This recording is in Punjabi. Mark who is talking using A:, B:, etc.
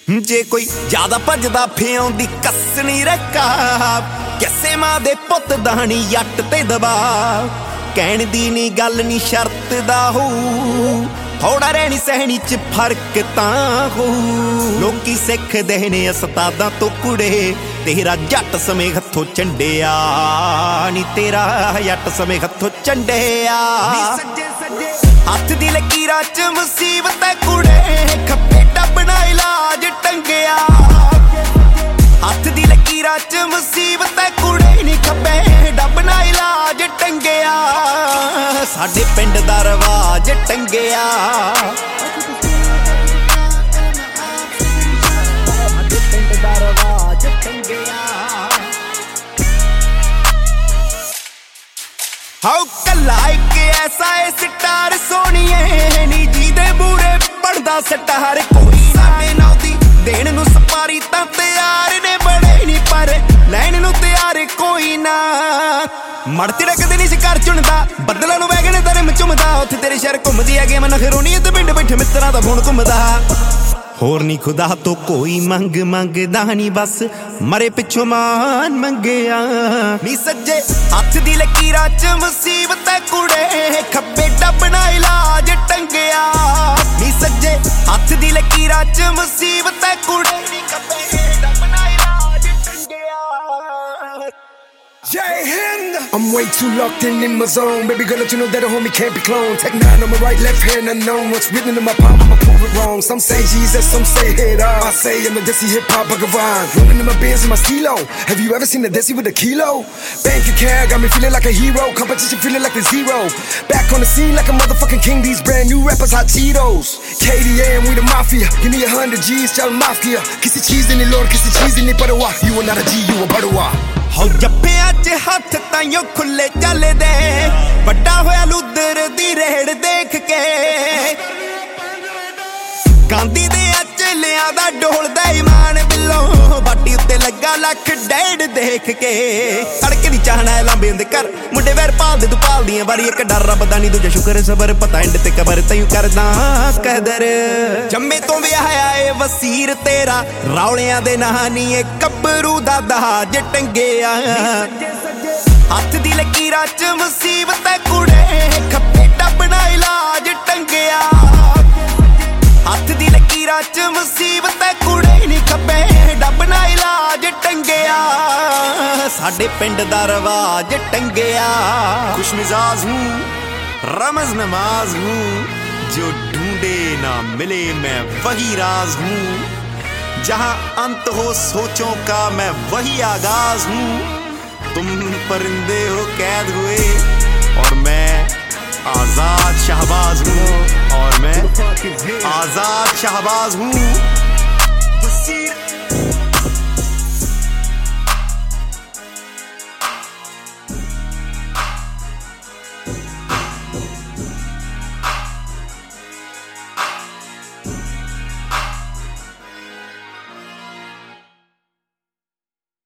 A: ਜੇ ਕੋਈ ਜ਼ਿਆਦਾ ਭੱਜਦਾ ਫਿਆਉਂਦੀ ਕੱਸਣੀ ਰਕਾਬ, ਕਿਸੇ ਮਾਂ ਦੇ ਪੁੱਤ ਦਾਣੀ ਜੱਟ ਤੇ ਦਬਾ, ਕਹਿਣ ਦੀ ਨੀ ਗੱਲ ਨੀ ਸ਼ਰਤ ਦਾ ਹੋਊ, ਥੋੜਾ ਰਹਿਣੀ ਸਹਿਣੀ ਚ ਫਰਕ ਤਾਂ ਹੋਊ। ਲੋਕੀ ਸਿੱਖਦੇ ਨੇ ਉਸਤਾਦਾਂ ਤੋਂ ਕੁੜੇ, ਤੇਰਾ ਜੱਟ ਸਮੇਂ ਹੱਥੋਂ ਚੰਡਿਆ ਨੀ, ਤੇਰਾ ਜੱਟ ਸਮੇਂ ਹੱਥੋਂ ਚੰਡਿਆ। ਹੱਥ ਦੀ ਲਕੀਰਾਂ ਚ ਮੁਸੀਬਤ ਹੈ ਕੁੜੇ, ਖੱਪੇ ਡੱਬਣਾ ਇਲਾਜ ਟੰਗਿਆ। ਹੱਥ ਦੀ ਲਕੀਰਾਂ ਚ ਮੁਸੀਬਤ ਹੈ ਕੁੜੇ ਨੀ, ਖੱਪੇ ਡੱਬਣਾ ਇਲਾਜ ਟੰਗਿਆ। ਸਾਡੇ ਪਿੰਡ ਦਾ ਰਿਵਾਜ ਟੰਗਿਆ, ਸਾਡੇ ਪਿੰਡ ਦਾ ਰਿਵਾਜ ਟੰਗਿਆ। ਹਾਉ ਕੱਲਾ ਇੱਕ ਐਸਾ ਏ ਸਟਾਰ ਸੋਹਣੀਏ ਨੀ, ਜਿਹਦੇ ਮੂਰੇ ਪੜਦਾ ਸਟਾਰ ਕੋਈ ਸਾਡੇ ਨਾਲ ਦੀ ਦੇਣ ਨੂੰ ਸਪਾਰੀ ਤਾਂ ਤਿਆਰ ਨੇ ਬੜੇ ਨੀ, ਪਰ ਲੈਣ ਨੂੰ ਤਿਆਰ ਕੋਈ ਨਾ। ਮੜ ਤਿੜਕਦੇ ਨੀ ਸ਼ਿਕਾਰ ਚੁਣਦਾ, ਬੱਦਲਾਂ ਨੂੰ ਵੈਗਣ ਧਰਮ ਚੁੰਮਦਾ, ਉੱਥੇ ਤੇਰੇ ਸ਼ਹਿਰ ਘੁੰਮਦੀ ਆ ਗੇਮ ਨਖਰੋਣੀ ਤੇ ਪਿੰਡ ਬੈਠੇ ਮਿੱਤਰਾਂ ਦਾ ਫੋਨ ਘੁੰਮਦਾ। ਹੋਰ ਨੀ ਖੁਦਾ ਤੋਂ ਕੋਈ ਮੰਗਦਾ ਨੀ, ਬਸ ਮਰੇ ਪਿੱਛੋਂ ਮਾਨ ਮੰਗਿਆ ਨੀ। ਸੱਜੇ ਹੱਥ ਦੀ ਲਕੀਰਾਂ ਚ ਮੁਸੀਬਤ ਹੈ ਕੁੜੇ, ਖੱਬੇ ਡੱਬਣਾ ਇਲਾਜ ਟੰਗਿਆ ਨੀ। ਸੱਜੇ ਹੱਥ ਦੀ ਲਕੀਰਾਂ ਚ ਮੁਸੀਬਤ ਹੈ ਕੁੜੇ ਨੀ, ਖੱਬੇ ਡੱਬਣਾ ਇਲਾਜ ਟੰਗਿਆ।
B: Jai Hind! I'm way too locked in my zone. Baby girl, let you know that a homie can't be cloned. Tech 9 on my right, left hand unknown. What's written in my palm, I'ma prove it wrong. Some say Jesus, some say head on. I say I'm a Desi hip-hop Bhagavan. Rolling in my Benz in my stilo. Have you ever seen a Desi with a kilo? Bank account got me feeling like a hero. Competition feeling like a zero. Back on the scene like a motherfucking king. These brand new rappers, hot Cheetos. KDM, we the mafia. Give me 100 G's, tell mafia. Kiss the cheese in the Lord, kiss the cheese in the Butterwa. You are not a G, you a Butterwa.
A: ਹੋ ਜੱਫਿਆਂ ਚ ਹੱਥ ਤਾਈਓ ਖੁੱਲੇ ਚੱਲਦੇ, ਵੱਡਾ ਹੋਇਆ ਲੁੱਦਰ ਦੀ ਰੇੜ ਦੇਖ ਕੇ। ਗਾਂਧੀ ਦੇ ਅਚਲਿਆਂ ਦਾ ਡੋਲਦਾ ਈਮਾਨ ਬਿੱਲੋਂ, ਬਾਟੀ ਉੱਤੇ ਲੱਗਾ ਲੱਖ ਡੇਢ ਦੇਖ ਕੇ। ਅੜਕੇ ਦੀ ਚਾਹਣਾ ਲਾਂਬੇ ਹੁੰਦੇ ਘਰ, ਮੁੰਡੇ ਵੈਰ ਪਾਲਦੇ ਤੂੰ ਪਾਲਦੀਆਂ ਵਾਰੀ। ਇੱਕ ਡਰ ਰੱਬ ਦਾ ਨੀ, ਦੂਜਾ ਸ਼ੁਕਰ ਸਬਰ, ਪਤਾ ਐਂਡ ਤੇ ਕਬਰ ਤੈਨੂੰ ਕਰਦਾ ਕਦਰ। ਜੰਮੇ ਤੋਂ ਵਿਆਹਿਆ ਏ ਵਸੀਰ ਤੇਰਾ, ਰੌਲਿਆਂ ਦੇ ਨਾਂ ਨੀ ਏ ਕੱਬਰੂ ਦਾ ਦਾਜ ਟੰਗਿਆ। ਹੱਥ ਦੀ ਲਕੀਰਾਂ ਚ ਮੁਸੀਬਤ ਹੈ ਕੁੜੇ, ਖੱਪੇ ਡੱਬਣਾ ਇਲਾਜ ਟੰਗਿਆ। ਹੱਥ ਦੀ ਲਕੀਰਾਂ ਚ ਮੁਸੀਬਤ ਹੈ ਕੁੜੇ ਨੀ, ਖੱਬੇ ਡੱਬਣਾ ਇਲਾਜ ਟੰਗਿਆ। ਸਾਡੇ ਪਿੰਡ ਦਾ ਰਿਵਾਜ ਟੰਗਿਆ। खुश मिजाज हूँ, रमज नमाज हूँ, जो ढूंढे ना मिले मैं वही राज हूँ। जहाँ अंत हो सोचों का मैं वही आगाज हूँ। तुम परिंदे हो कैद हुए और मैं आजाद शहबाज हूँ, और मैं आजाद शहबाज हूँ।